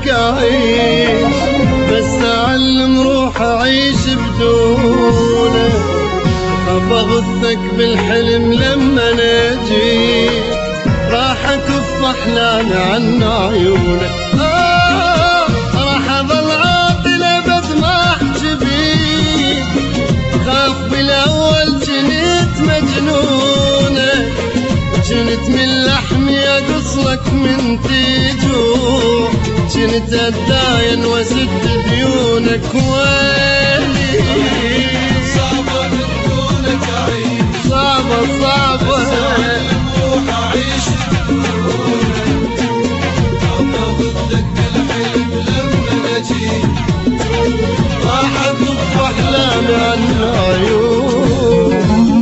بدونك أعيش، بس أعلم روح أعيش بدونك. خاف أغثك بالحلم لما نجي، راح أكف أحلامي عن عيونك. راح أظل عاطل أبد ما أحكي بيك، خاف بالأول جنيت مجنونك، جنت من لحمي أقصلك من تجوع، جنت أتداين وسد ديونك. ويلي صعبة بدونك أعيش، صعبة روح أعيش بدونك. خاف ضدك بالحلم لما نجي، راح أكف أحلامي عن عيونك.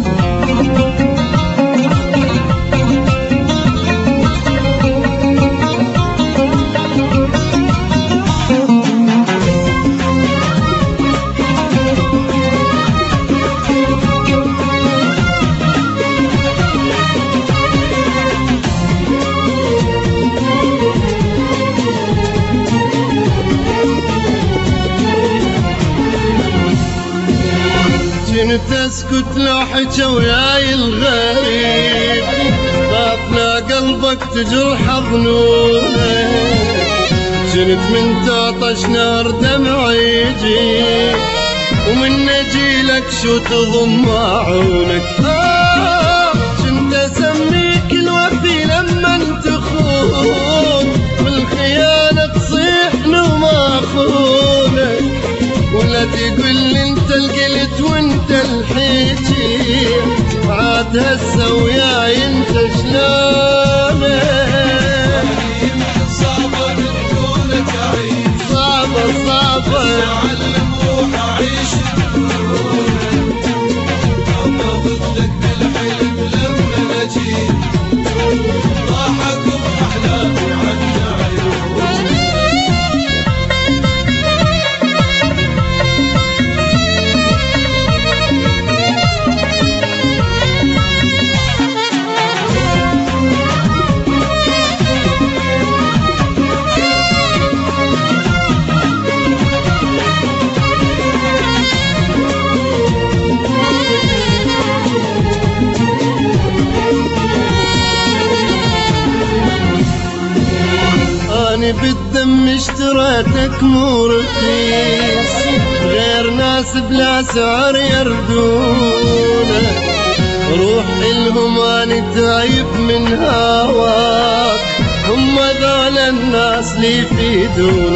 كنت اسكت لو حكى وياي الغريب، خاف لا قلبك تجرح ظنونه، كنت من تعطش نار دمعي يجي، ومن نجيلك شو تضم عونك. كنت اسميك الوفي لما انت خون، والخيانة تصيح وما خونك، ولا تقول لي انت القلت وانت الحكي، عاد هسه وياي انت شلونك. صعبة بدونك أعيش، صعبة أعلم روح أعيش بدونك. خاف ضدك بالحلم لما نجي، راح أكف أحلامي عن عيونك. أنا بالدم اشتريتك مو رخيص، غير ناس بلا سعر يردونك، روح إلهم أنا تايب من هواك، هم ذول الناس اللي يفيدونك.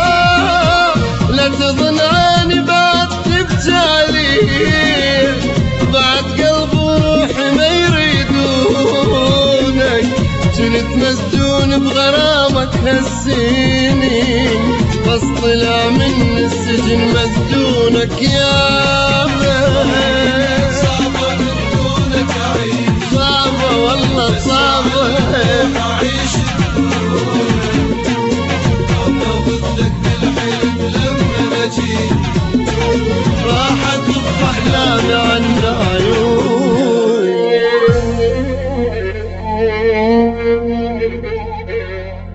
لا تظن أنا بعد تبكي عليه، بعد قلب وروحي ما يريدونك، كنت مسجون بغرامك هالسنين، بس طلع من السجن مسجونك يا بيه. صعبة بدونك أعيش، صعبة والله صعبة أعيش بدونك. خاف ضدك بالحلم لما نجي، راح أكف أحلامي عن عيوني.